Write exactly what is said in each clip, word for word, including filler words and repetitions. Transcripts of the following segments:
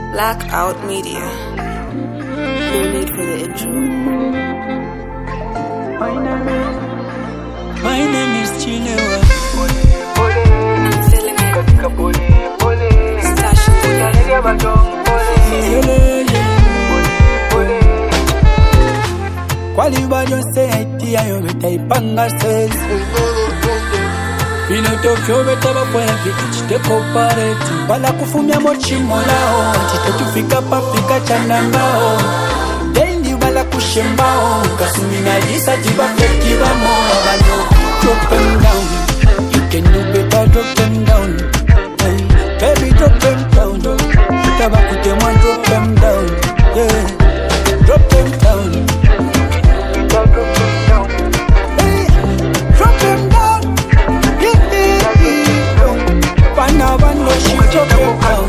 Blackout Media. No need for the intro. My name is, my name is Chilewa. I'm feeling it. Stash Kwali bajo se idea yo beta ipanga says. Fino Tokyo beta ba kwenye chite kopareti. Bala kufumia mochi molao. Chite tufika papika chanangao. Dendi bala kushembao. Kasumina jisa jiba feki ba moa banyo. Drop them down. You can do better, drop them down. Hey, baby, drop them down. Tabakute man, drop them down. Yeah, drop them down. Drop them down. Hey, drop them down. Yeah, yeah, yeah. Pana bando she drop them down.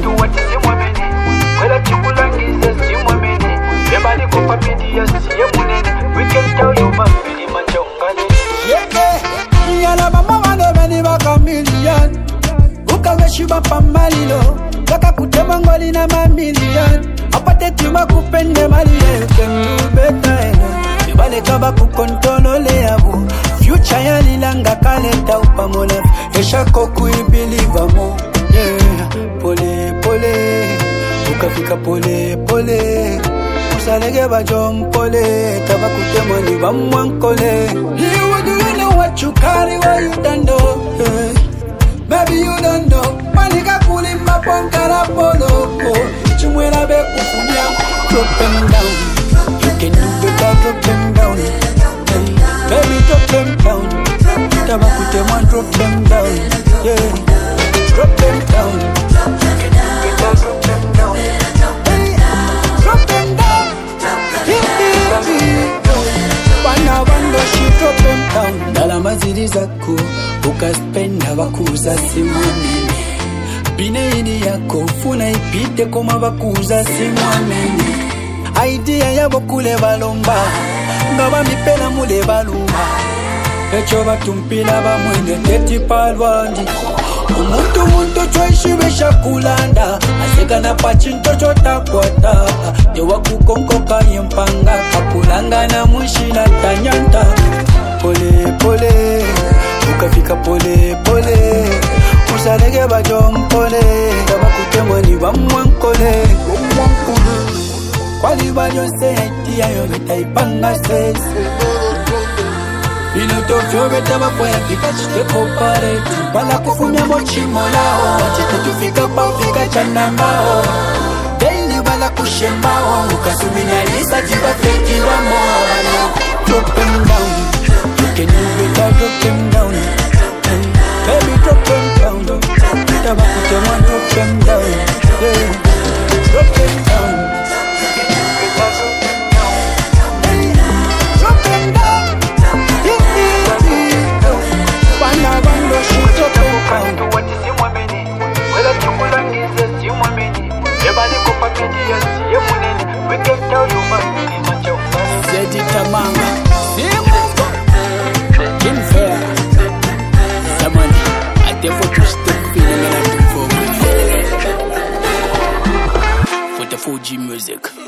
We can tell you man, really man, yeah, yeah. Yala mama wane meni baka million. Uka meshiba pa malilo. Kaka kutema ngoli na ma million. Apate tima kupende mali ye. Can do better eno. Ibale kaba kukontolo le abu. Future ya lilanga kaleta upamole. Esha koku ibiliva mo. Yeah, pole pole. Uka fika pole pole. Usalege ba jompole. Kaba kutema ni ba mwankole. You do you know what you carry, what you done do? Yeah. Baby you don't know. Manika kulimba ponkara polo. Chumwela be kufunya. Drop them down. You can do better, drop them down. Hey. Baby drop them down. Tabakute man drop them down. Yeah. Drop them down. You can do better, drop them down. Hey. Drop them down. Yeah. Wana wando she drop them down. Dala maziri zako ukaspenda bakuza simwamini. Bine ini yako funa ipite koma bakuza simwamini. Idea yabo kule balomba ngaba mipela mule baluma. Echo batumpila bamwende teti palwandi. Umuntu muntu choishibesha kulanda. Aseka na pachinto chota kwata. Yewa kukonkoka yempanga. Kapulanga na mushila tanyanta. Pole pole. Ukafika pole pole. Usalege bajompole. Kaba kutemwa ni bamwankole. Kwali bajo se idea yo beta ipanga says. Fino Tokyo beta ba kwenye fika chite kopareti. Bala kufumia mochi molao. Chite tufika pa fika chanangao. Daily bala kushembao. Ukasumina lisa jiba feki wa moa. Drop them down. You can do better, drop them down. Hey, baby drop them down. Tabakute man drop them down. Yeah, drop them down. We can tell you man, really man, Zedi Tamanga, Simuko, Kim Fair, Samani, I therefore to stop feeling like I'm for me. For the four G music.